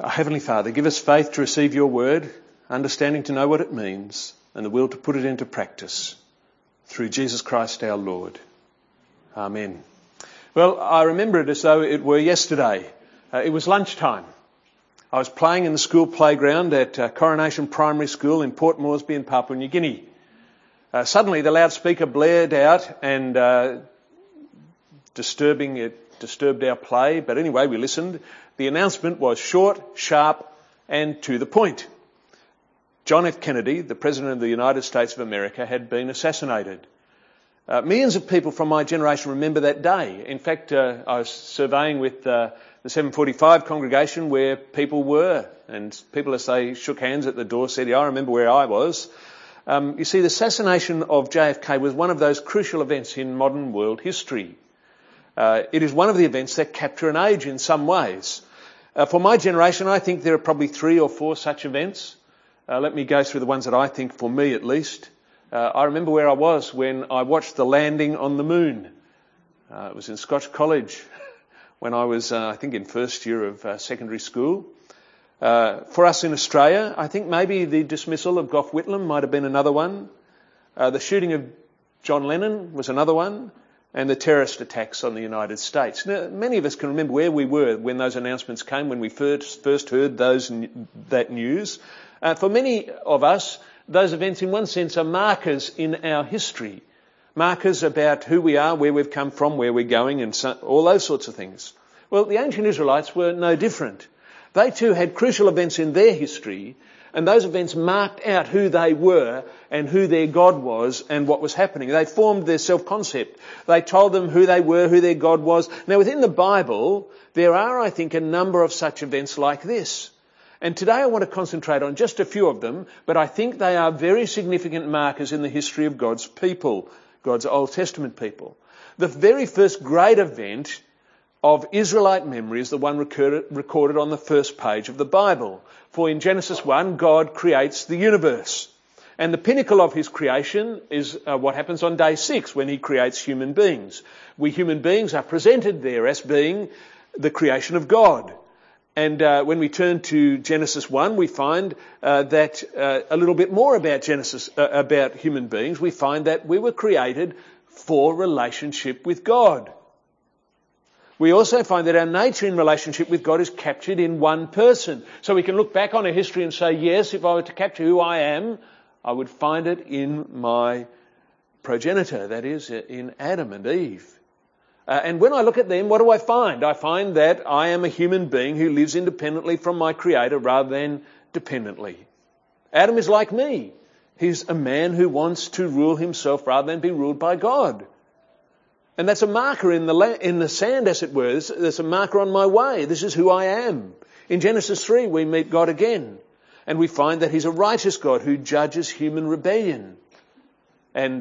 Heavenly Father, give us faith to receive your word, understanding to know what it means, and the will to put it into practice. Through Jesus Christ our Lord. Amen. Well, I remember it as though it were yesterday. It was lunchtime. I was playing in the school playground at Coronation Primary School in Port Moresby in Papua New Guinea. Suddenly the loudspeaker blared out and disturbed our play. But anyway, we listened. The announcement was short, sharp and to the point. John F. Kennedy, the President of the United States of America, had been assassinated. Millions of people from my generation remember that day. In fact, I was surveying with the 745 congregation where people were, and people, as they shook hands at the door, said, "Yeah, I remember where I was." You see, the assassination of JFK was one of those crucial events in modern world history. It is one of the events that capture an age in some ways. For my generation, I think there are probably 3 or 4 such events. Let me go through the ones that I think, for me at least. I remember where I was when I watched the landing on the moon. It was in Scotch College when I was, I think, in first year of secondary school. For us in Australia, I think maybe the dismissal of Gough Whitlam might have been another one. The shooting of John Lennon was another one. And the terrorist attacks on the United States. Now, many of us can remember where we were when those announcements came, when we first heard that news. For many of us, those events in one sense are markers in our history. Markers about who we are, where we've come from, where we're going, and all those sorts of things. Well, the ancient Israelites were no different. They too had crucial events in their history, and those events marked out who they were and who their God was and what was happening. They formed their self-concept. They told them who they were, who their God was. Now, within the Bible, there are, I think, a number of such events like this. And today I want to concentrate on just a few of them, but I think they are very significant markers in the history of God's people, God's Old Testament people. The very first great event of Israelite memory is the one recorded on the first page of the Bible. For in Genesis 1, God creates the universe. And the pinnacle of his creation is what happens on day 6 when he creates human beings. We human beings are presented there as being the creation of God. And when we turn to Genesis 1, we find that a little bit more about about human beings. We find that we were created for relationship with God. We also find that our nature in relationship with God is captured in one person. So we can look back on our history and say, yes, if I were to capture who I am, I would find it in my progenitor, that is, in Adam and Eve. And when I look at them, what do I find? I find that I am a human being who lives independently from my Creator rather than dependently. Adam is like me. He's a man who wants to rule himself rather than be ruled by God. And that's a marker in the sand, as it were. There's a marker on my way. This is who I am. In Genesis 3, we meet God again. And we find that he's a righteous God who judges human rebellion. And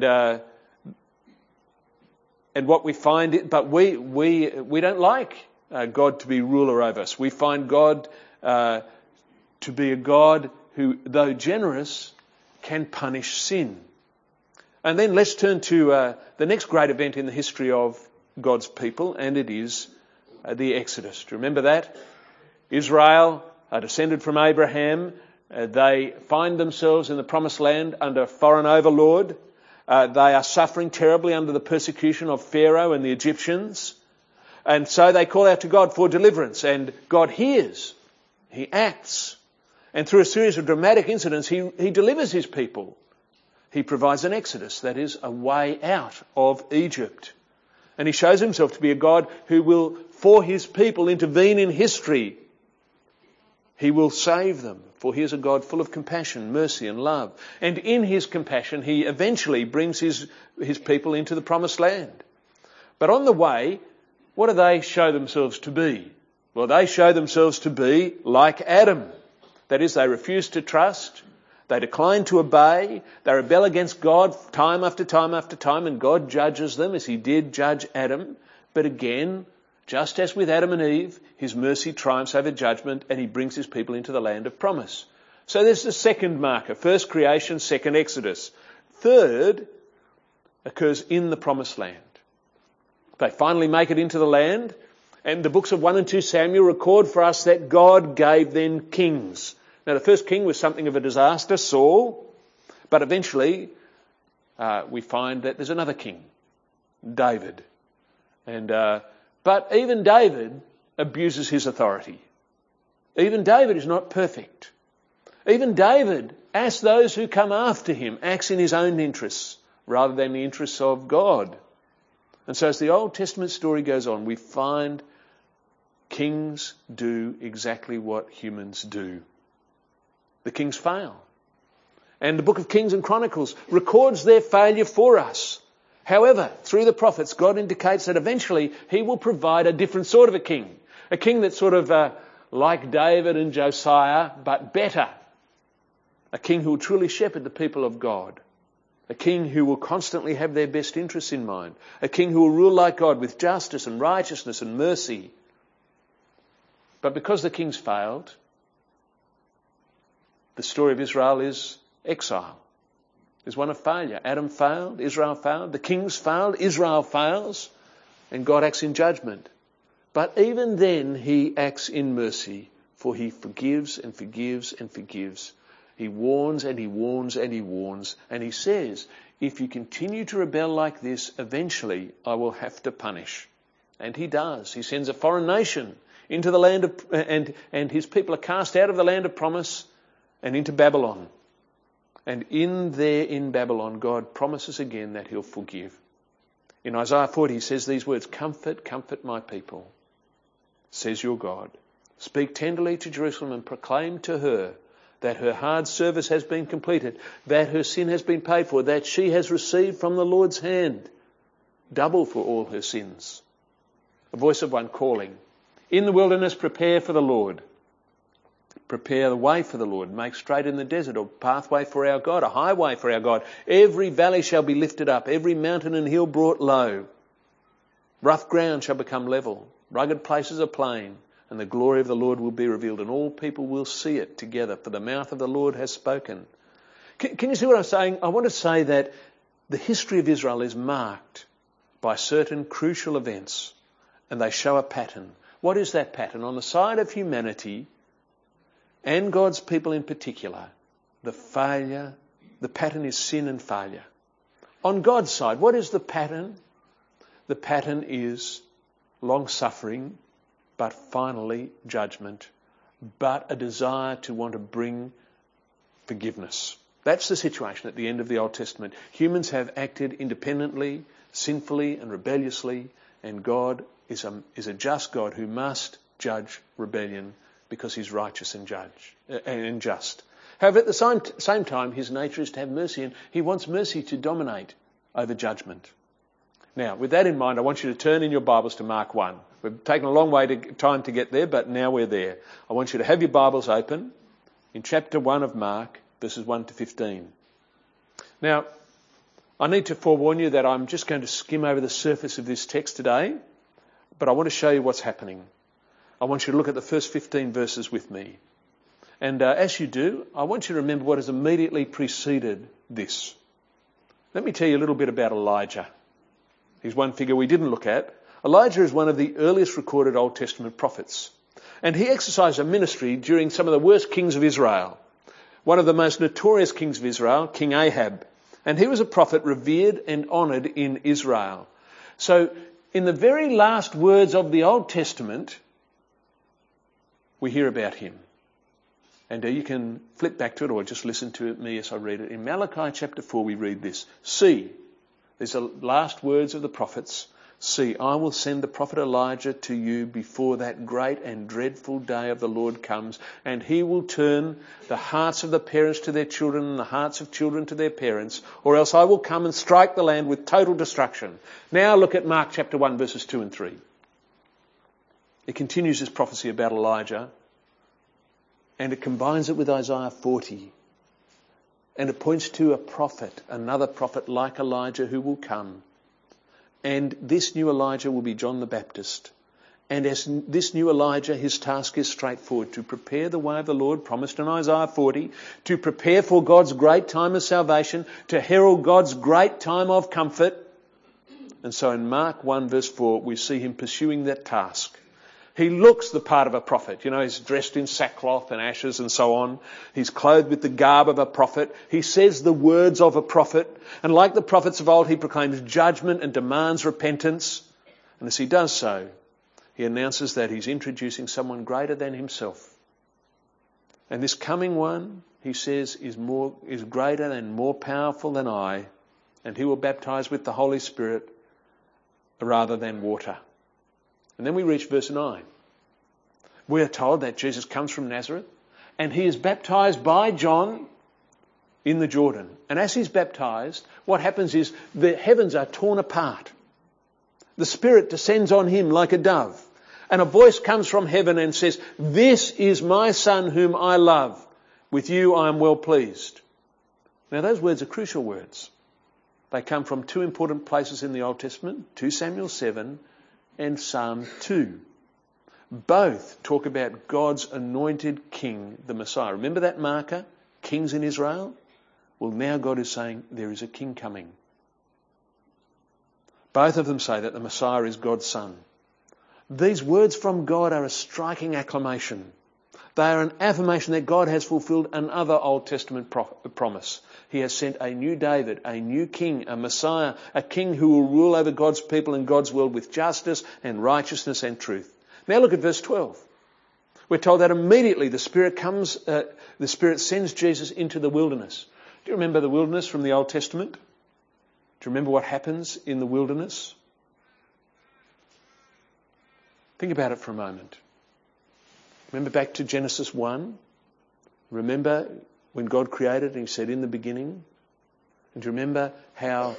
what we find, but we don't like God to be ruler over us. We find God to be a God who, though generous, can punish sin. And then let's turn to the next great event in the history of God's people, and it is the Exodus. Do you remember that? Israel are descended from Abraham. They find themselves in the promised land under foreign overlord. They are suffering terribly under the persecution of Pharaoh and the Egyptians. And so they call out to God for deliverance, and God hears. He acts. And through a series of dramatic incidents, he delivers his people. He provides an exodus, that is, a way out of Egypt. And he shows himself to be a God who will, for his people, intervene in history. He will save them, for he is a God full of compassion, mercy and love. And in his compassion, he eventually brings his people into the promised land. But on the way, what do they show themselves to be? Well, they show themselves to be like Adam. That is, they refuse to trust. They decline to obey. They rebel against God time after time after time, and God judges them as he did judge Adam. But again, just as with Adam and Eve, his mercy triumphs over judgment, and he brings his people into the land of promise. So there's the second marker. First creation, second Exodus. Third occurs in the promised land. They finally make it into the land, And the books of 1 and 2 Samuel record for us that God gave them kings. Now the first king was something of a disaster, Saul, but eventually we find that there's another king, David. But even David abuses his authority. Even David is not perfect. Even David, as those who come after him, acts in his own interests rather than the interests of God. And so as the Old Testament story goes on, we find kings do exactly what humans do. The kings fail. And the book of Kings and Chronicles records their failure for us. However, through the prophets, God indicates that eventually he will provide a different sort of a king that's sort of like David and Josiah, but better. A king who will truly shepherd the people of God. A king who will constantly have their best interests in mind. A king who will rule like God with justice and righteousness and mercy. But because the kings failed, the story of Israel is exile. There's one of failure. Adam failed, Israel failed, the kings failed, Israel fails, and God acts in judgment. But even then he acts in mercy, for he forgives and forgives and forgives. He warns and he warns and he warns, and he says, if you continue to rebel like this, eventually I will have to punish. And he does. He sends a foreign nation into the land of, and his people are cast out of the land of promise and into Babylon. And in Babylon, God promises again that he'll forgive. In Isaiah 40, he says these words, comfort, comfort my people, says your God. Speak tenderly to Jerusalem and proclaim to her that her hard service has been completed, that her sin has been paid for, that she has received from the Lord's hand double for all her sins. A voice of one calling, in the wilderness prepare for the Lord. Prepare the way for the Lord. Make straight in the desert a pathway for our God, a highway for our God. Every valley shall be lifted up, every mountain and hill brought low. Rough ground shall become level, rugged places are plain, and the glory of the Lord will be revealed, and all people will see it together, for the mouth of the Lord has spoken. Can you see what I'm saying? I want to say that the history of Israel is marked by certain crucial events, and they show a pattern. What is that pattern? On the side of humanity, and God's people in particular, the pattern is sin and failure. On God's side, what is the pattern? The pattern is long-suffering, but finally judgment, but a desire to want to bring forgiveness. That's the situation at the end of the Old Testament. Humans have acted independently, sinfully and rebelliously, and God is a just God who must judge rebellion because he's righteous and just. However, at the same time, his nature is to have mercy, and he wants mercy to dominate over judgment. Now, with that in mind, I want you to turn in your Bibles to Mark 1. We've taken a long time to get there, but now we're there. I want you to have your Bibles open in chapter 1 of Mark, verses 1 to 15. Now, I need to forewarn you that I'm just going to skim over the surface of this text today, but I want to show you what's happening. I want you to look at the first 15 verses with me. And as you do, I want you to remember what has immediately preceded this. Let me tell you a little bit about Elijah. He's one figure we didn't look at. Elijah is one of the earliest recorded Old Testament prophets. And he exercised a ministry during some of the worst kings of Israel. One of the most notorious kings of Israel, King Ahab. And he was a prophet revered and honoured in Israel. So in the very last words of the Old Testament, we hear about him. And you can flip back to it or just listen to me as I read it. In Malachi chapter 4 we read this. See, these are the last words of the prophets. See, I will send the prophet Elijah to you before that great and dreadful day of the Lord comes, and he will turn the hearts of the parents to their children and the hearts of children to their parents, or else I will come and strike the land with total destruction. Now look at Mark chapter 1 verses 2 and 3. It continues this prophecy about Elijah, and it combines it with Isaiah 40. And it points to a prophet, another prophet like Elijah who will come. And this new Elijah will be John the Baptist. And as this new Elijah, his task is straightforward, to prepare the way of the Lord, promised in Isaiah 40, to prepare for God's great time of salvation, to herald God's great time of comfort. And so in Mark 1 verse 4, we see him pursuing that task. He looks the part of a prophet. You know, he's dressed in sackcloth and ashes and so on. He's clothed with the garb of a prophet. He says the words of a prophet. And like the prophets of old, he proclaims judgment and demands repentance. And as he does so, he announces that he's introducing someone greater than himself. And this coming one, he says, is greater and more powerful than I, and he will baptize with the Holy Spirit rather than water. And then we reach verse 9. We are told that Jesus comes from Nazareth and he is baptized by John in the Jordan. And as he's baptized, what happens is the heavens are torn apart. The Spirit descends on him like a dove. And a voice comes from heaven and says, "This is my Son whom I love. With you I am well pleased." Now those words are crucial words. They come from two important places in the Old Testament, 2 Samuel 7 and Psalm 2. Both talk about God's anointed king, the Messiah. Remember that marker? Kings in Israel? Well, now God is saying there is a king coming. Both of them say that the Messiah is God's son. These words from God are a striking acclamation. They are an affirmation that God has fulfilled another Old Testament promise. He has sent a new David, a new king, a Messiah, a king who will rule over God's people and God's world with justice and righteousness and truth. Now look at verse 12. We're told that immediately the Spirit sends Jesus into the wilderness. Do you remember the wilderness from the Old Testament? Do you remember what happens in the wilderness? Think about it for a moment. Remember back to Genesis 1? Remember when God created and he said, "In the beginning"? And do you remember how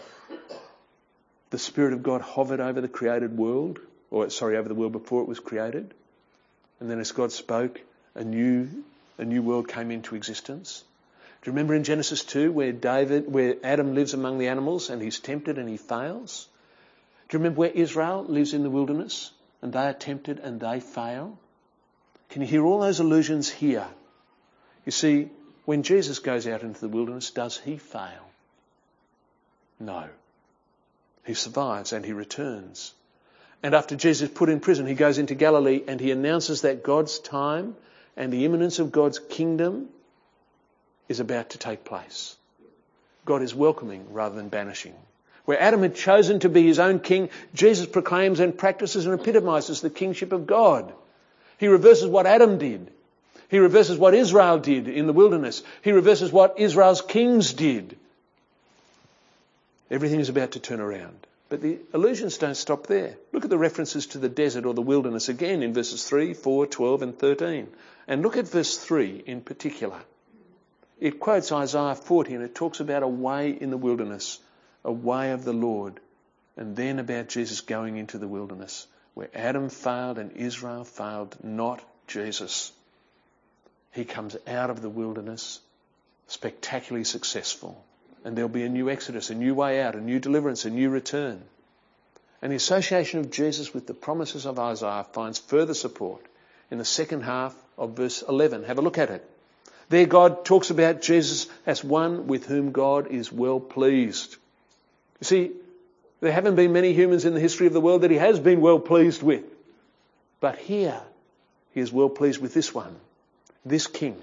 the Spirit of God hovered over the created world? Over the world before it was created? And then as God spoke, a new world came into existence. Do you remember in Genesis 2 where Adam lives among the animals and he's tempted and he fails? Do you remember where Israel lives in the wilderness and they are tempted and they fail? Can you hear all those allusions here? You see, when Jesus goes out into the wilderness, does he fail? No. He survives and he returns. And after Jesus is put in prison, he goes into Galilee and he announces that God's time and the imminence of God's kingdom is about to take place. God is welcoming rather than banishing. Where Adam had chosen to be his own king, Jesus proclaims and practices and epitomizes the kingship of God. He reverses what Adam did. He reverses what Israel did in the wilderness. He reverses what Israel's kings did. Everything is about to turn around. But the allusions don't stop there. Look at the references to the desert or the wilderness again in verses 3, 4, 12 and 13. And look at verse 3 in particular. It quotes Isaiah 40 and it talks about a way in the wilderness, a way of the Lord, and then about Jesus going into the wilderness, where Adam failed and Israel failed, not Jesus. He comes out of the wilderness spectacularly successful. And there'll be a new exodus, a new way out, a new deliverance, a new return. And the association of Jesus with the promises of Isaiah finds further support in the second half of verse 11. Have a look at it. There God talks about Jesus as one with whom God is well pleased. You see, there haven't been many humans in the history of the world that he has been well pleased with. But here, he is well pleased with this one, this king.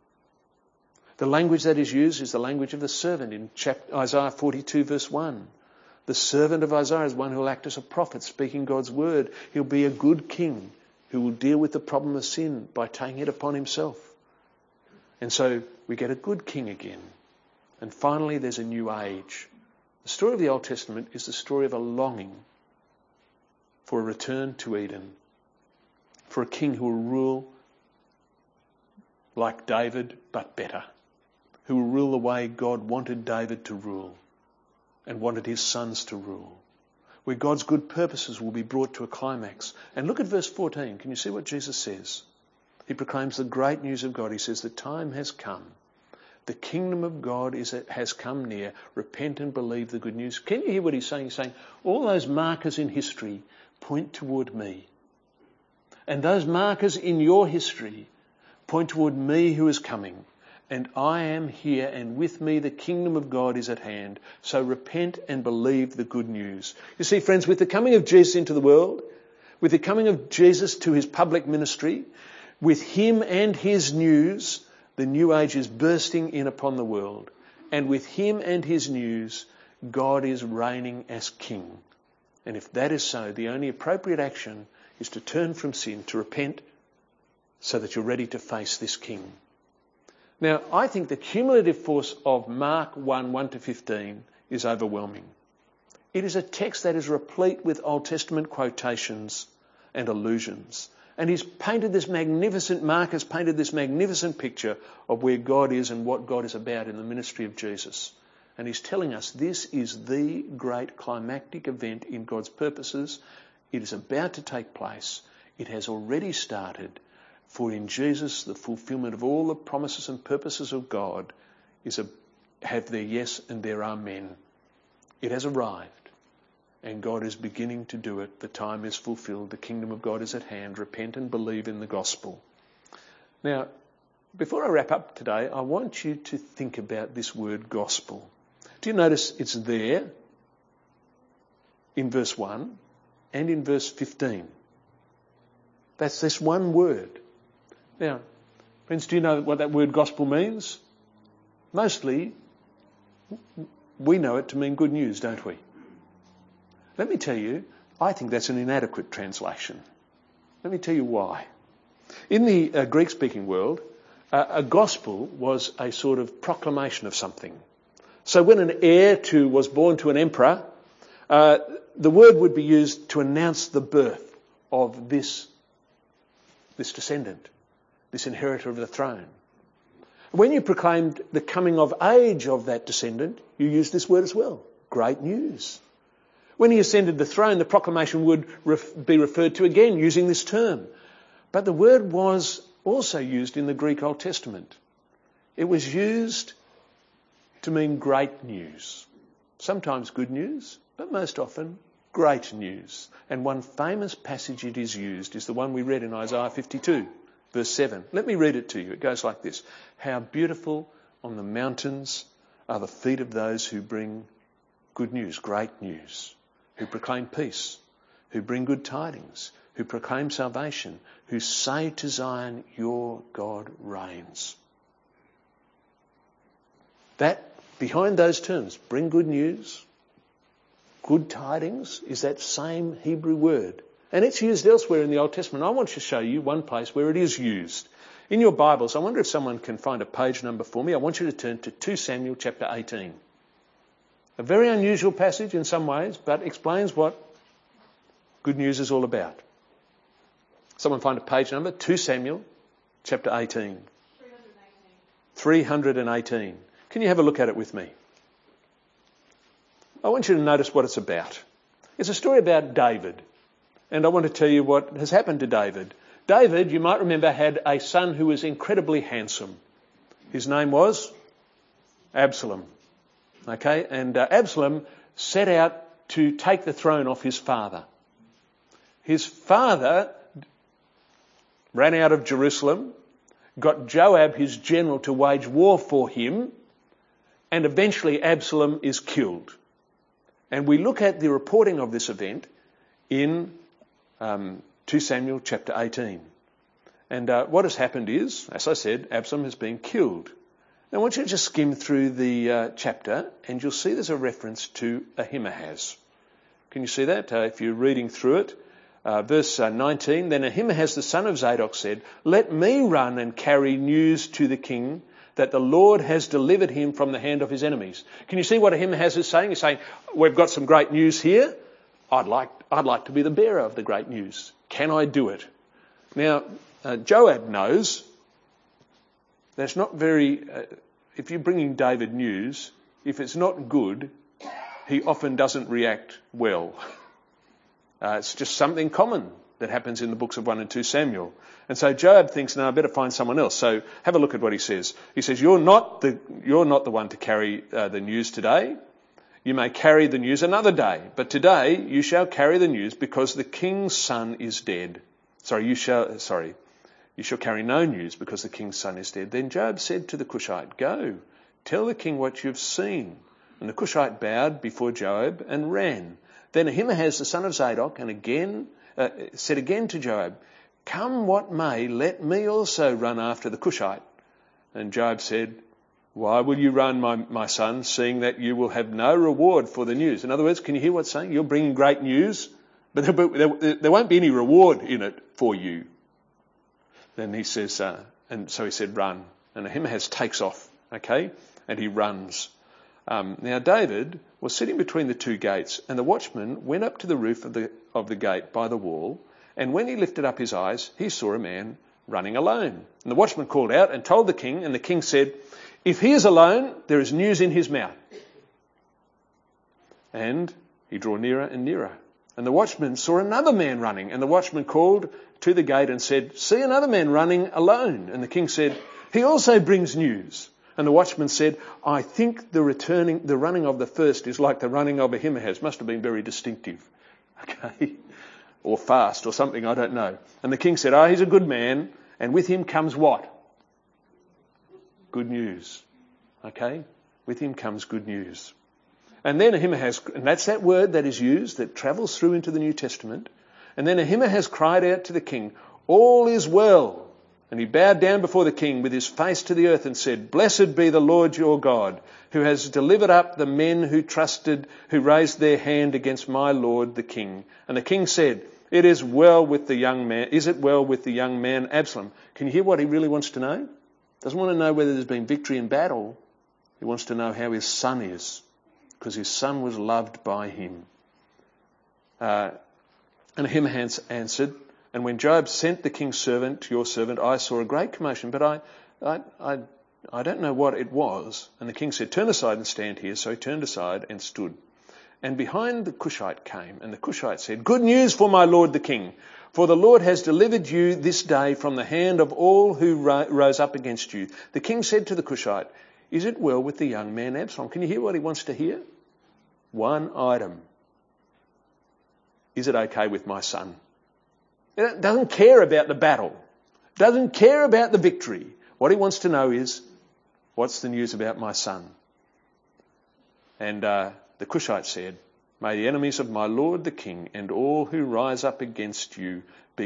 The language that is used is the language of the servant in Isaiah 42 verse 1. The servant of Isaiah is one who will act as a prophet, speaking God's word. He'll be a good king who will deal with the problem of sin by taking it upon himself. And so we get a good king again. And finally there's a new age. The story of the Old Testament is the story of a longing for a return to Eden, for a king who will rule like David but better, who will rule the way God wanted David to rule and wanted his sons to rule, where God's good purposes will be brought to a climax. And look at verse 14. Can you see what Jesus says? He proclaims the great news of God. He says, the time has come. The kingdom of God has come near. Repent and believe the good news. Can you hear what he's saying? He's saying, all those markers in history point toward me. And those markers in your history point toward me who is coming. And I am here, and with me the kingdom of God is at hand. So repent and believe the good news. You see, friends, with the coming of Jesus into the world, With the coming of Jesus to his public ministry, with him and his news, the new age is bursting in upon the world. And with him and his news, God is reigning as king. And if that is so, the only appropriate action is to turn from sin, to repent, so that you're ready to face this king. Now, I think the cumulative force of Mark 1:1-15 is overwhelming. It is a text that is replete with Old Testament quotations and allusions. And Mark has painted this magnificent picture of where God is and what God is about in the ministry of Jesus. And he's telling us this is the great climactic event in God's purposes. It is about to take place. It has already started. For in Jesus, the fulfillment of all the promises and purposes of God have their yes and their amen. It has arrived. And God is beginning to do it. The time is fulfilled. The kingdom of God is at hand. Repent and believe in the gospel. Now, before I wrap up today, I want you to think about this word gospel. Do you notice it's there in verse 1 and in verse 15? That's this one word. Now, friends, do you know what that word gospel means? Mostly, we know it to mean good news, don't we? Let me tell you, I think that's an inadequate translation. Let me tell you why. In the Greek-speaking world, a gospel was a sort of proclamation of something. So when an heir was born to an emperor, the word would be used to announce the birth of this descendant, this inheritor of the throne. When you proclaimed the coming of age of that descendant, you used this word as well. Great news. When he ascended the throne, the proclamation would be referred to again using this term. But the word was also used in the Greek Old Testament. It was used to mean great news. Sometimes good news, but most often great news. And one famous passage it is used is the one we read in Isaiah 52, verse 7. Let me read it to you. It goes like this. How beautiful on the mountains are the feet of those who bring good news, great news, who proclaim peace, who bring good tidings, who proclaim salvation, who say to Zion, your God reigns. That, behind those terms, bring good news, good tidings, is that same Hebrew word. And it's used elsewhere in the Old Testament. I want to show you one place where it is used. In your Bibles, I wonder if someone can find a page number for me. I want you to turn to 2 Samuel chapter 18. A very unusual passage in some ways, but explains what good news is all about. Someone find a page number, 2 Samuel chapter 18. 318. Can you have a look at it with me? I want you to notice what it's about. It's a story about David. And I want to tell you what has happened to David. David, you might remember, had a son who was incredibly handsome. His name was Absalom. Okay, and Absalom set out to take the throne off his father. His father ran out of Jerusalem, got Joab, his general, to wage war for him, and eventually Absalom is killed. And we look at the reporting of this event in 2 Samuel chapter 18. And what has happened is, as I said, Absalom has been killed. Now, I want you to just skim through the chapter, and you'll see there's a reference to Ahimaaz. Can you see that? If you're reading through it, verse 19, then Ahimaaz the son of Zadok said, let me run and carry news to the king that the Lord has delivered him from the hand of his enemies. Can you see what Ahimaaz is saying? He's saying, we've got some great news here. I'd like to be the bearer of the great news. Can I do it? Now, Joab knows that's not very... if you're bringing David news, if it's not good, he often doesn't react well. It's just something common that happens in the books of 1 and 2 Samuel. And so Joab thinks, no, I better find someone else. So have a look at what he says. He says, you're not the one to carry the news today. You may carry the news another day, but today you shall carry the news because the king's son is dead. You shall carry no news because the king's son is dead. Then Joab said to the Cushite, go, tell the king what you've seen. And the Cushite bowed before Joab and ran. Then Ahimaaz the son of Zadok, and again said again to Joab, "Come what may, let me also run after the Cushite." And Joab said, "Why will you run, my son, seeing that you will have no reward for the news?" In other words, can you hear what's saying? You're bringing great news, but there won't be any reward in it for you. Then he says, and so he said, "Run." And Ahimaaz takes off, okay, and he runs. Now David was sitting between the two gates, and the watchman went up to the roof of the gate by the wall, and when he lifted up his eyes, he saw a man running alone. And the watchman called out and told the king, and the king said, "If he is alone, there is news in his mouth." And he drew nearer and nearer. And the watchman saw another man running, and the watchman called to the gate and said, "See another man running alone." And the king said, "He also brings news." And the watchman said, "I think the running of the first is like the running of Ahimaaz." Must have been very distinctive. Okay. Or fast or something, I don't know. And the king said, "Oh, he's a good man. And with him comes what? Good news. Okay? With him comes good news. And then Ahimaaz, and that's that word that is used, that travels through into the New Testament. And then Ahimaaz cried out to the king, "All is well." And he bowed down before the king with his face to the earth and said, "Blessed be the Lord your God, who has delivered up the men who raised their hand against my lord the king." And the king said, "It is well with the young man. Is it well with the young man Absalom?" Can you hear what he really wants to know? Doesn't want to know whether there's been victory in battle. He wants to know how his son is, because his son was loved by him. And Ahimaaz answered, "And when Joab sent the king's servant to your servant, I saw a great commotion, but I don't know what it was." And the king said, "Turn aside and stand here." So he turned aside and stood. And behind the Cushite came, and the Cushite said, "Good news for my lord the king, for the Lord has delivered you this day from the hand of all who rose up against you." The king said to the Cushite, "Is it well with the young man Absalom?" Can you hear what he wants to hear? One item. Is it okay with my son? He doesn't care about the battle. Doesn't care about the victory. What he wants to know is, what's the news about my son? And the Cushite said, "May the enemies of my lord the king and all who rise up against you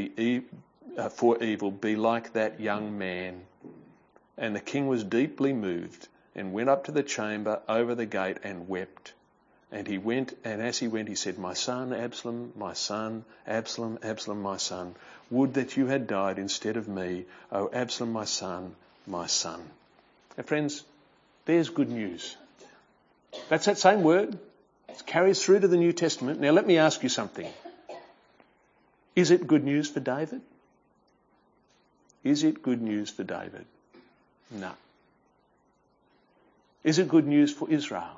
for evil be like that young man." And the king was deeply moved and went up to the chamber over the gate and wept. And he went, and as he went, he said, "My son Absalom, my son, Absalom, Absalom, my son, would that you had died instead of me, O Absalom, my son, my son." And friends, there's good news. That's that same word. It carries through to the New Testament. Now let me ask you something. Is it good news for David? Is it good news for David? No. Is it good news for Israel?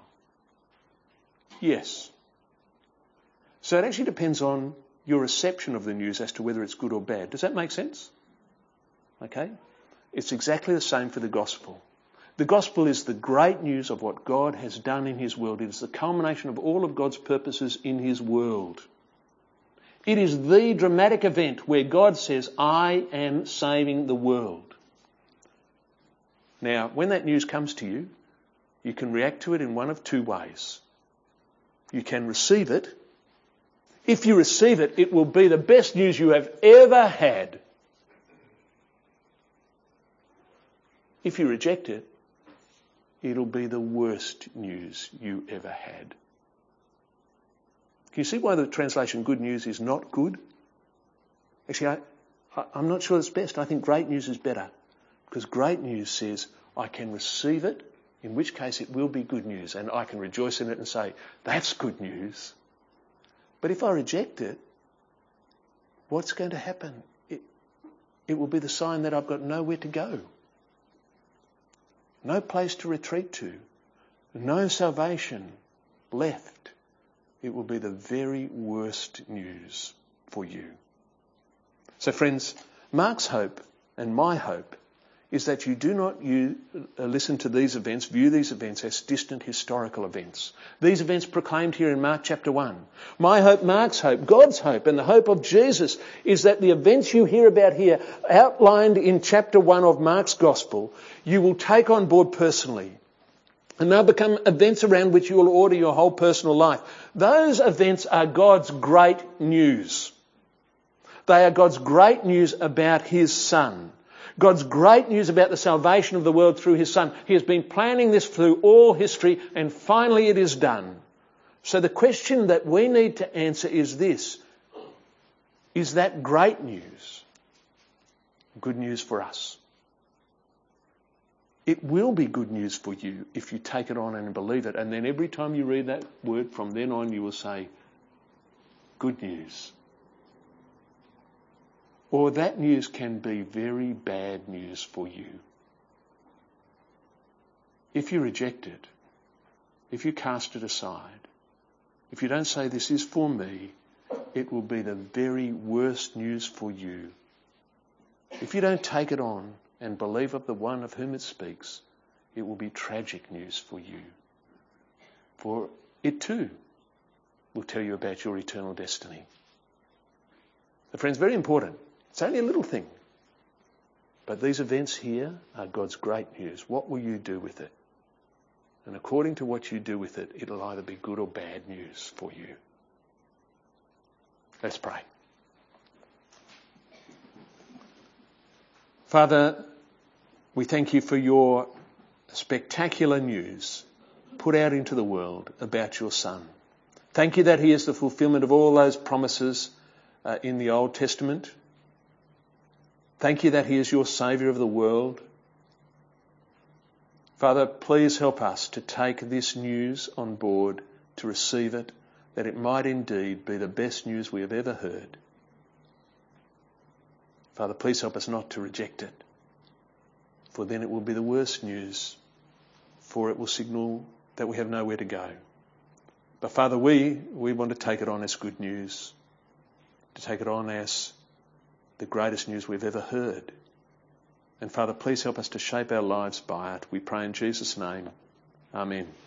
Yes. So it actually depends on your reception of the news as to whether it's good or bad. Does that make sense? Okay? It's exactly the same for the gospel. The gospel is the great news of what God has done in his world. It is the culmination of all of God's purposes in his world. It is the dramatic event where God says, "I am saving the world." Now, when that news comes to you, you can react to it in one of two ways. You can receive it. If you receive it, it will be the best news you have ever had. If you reject it, it'll be the worst news you ever had. Can you see why the translation good news is not good? Actually, I'm not sure it's best. I think great news is better, because great news says I can receive it, in which case it will be good news, and I can rejoice in it and say, that's good news. But if I reject it, what's going to happen? It will be the sign that I've got nowhere to go. No place to retreat to. No salvation left. It will be the very worst news for you. So friends, Mark's hope and my hope is that you do not listen to these events, view these events as distant historical events. These events proclaimed here in Mark chapter 1. My hope, Mark's hope, God's hope, and the hope of Jesus is that the events you hear about here, outlined in chapter 1 of Mark's Gospel, you will take on board personally. And they'll become events around which you will order your whole personal life. Those events are God's great news. They are God's great news about his Son. God's great news about the salvation of the world through his Son. He has been planning this through all history, and finally it is done. So the question that we need to answer is this: is that great news good news for us? It will be good news for you if you take it on and believe it. And then every time you read that word from then on, you will say, good news. Or that news can be very bad news for you. If you reject it, if you cast it aside, if you don't say this is for me, it will be the very worst news for you. If you don't take it on and believe of the one of whom it speaks, it will be tragic news for you. For it too will tell you about your eternal destiny. So friends, very important. It's only a little thing. But these events here are God's great news. What will you do with it? And according to what you do with it, it'll either be good or bad news for you. Let's pray. Father, we thank you for your spectacular news put out into the world about your Son. Thank you that he is the fulfilment of all those promises in the Old Testament. Thank you that he is your Saviour of the world. Father, please help us to take this news on board, to receive it, that it might indeed be the best news we have ever heard. Father, please help us not to reject it, for then it will be the worst news, for it will signal that we have nowhere to go. But Father, we want to take it on as good news, to take it on as the greatest news we've ever heard. And Father, please help us to shape our lives by it. We pray in Jesus' name. Amen.